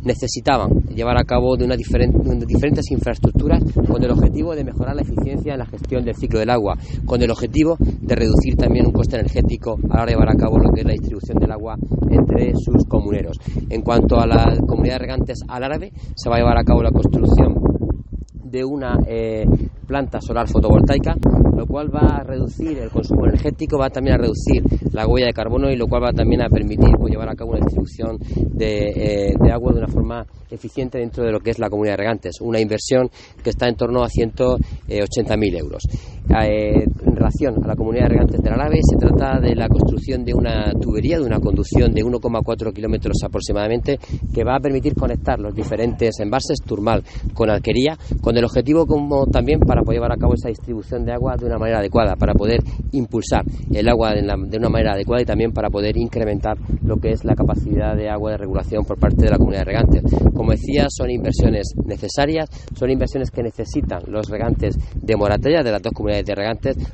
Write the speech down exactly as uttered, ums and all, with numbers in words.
necesitaban llevar a cabo de una diferente, de diferentes infraestructuras con el objetivo de mejorar la eficiencia en la gestión del ciclo del agua, con el objetivo de reducir también un coste energético a la hora de llevar a cabo lo que es la distribución del agua entre sus comuneros. En cuanto a la comunidad de regantes Alárabe, se va a llevar a cabo la construcción de una eh, planta solar fotovoltaica, lo cual va a reducir el consumo energético, va también a reducir la huella de carbono y lo cual va también a permitir pues, llevar a cabo una distribución de, eh, de agua de una forma eficiente dentro de lo que es la comunidad de regantes, una inversión que está en torno a ciento ochenta mil euros. Eh, en relación a la comunidad de regantes del Alárabe, se trata de la construcción de una tubería, de una conducción de uno coma cuatro kilómetros aproximadamente, que va a permitir conectar los diferentes embalses, Turmal con Alquería, con el objetivo como también para poder llevar a cabo esa distribución de agua de una manera adecuada, para poder impulsar el agua de, la, de una manera adecuada y también para poder incrementar lo que es la capacidad de agua de regulación por parte de la comunidad de regantes. Como decía, son inversiones necesarias, son inversiones que necesitan los regantes de Moratella, de las dos comunidades de regantes,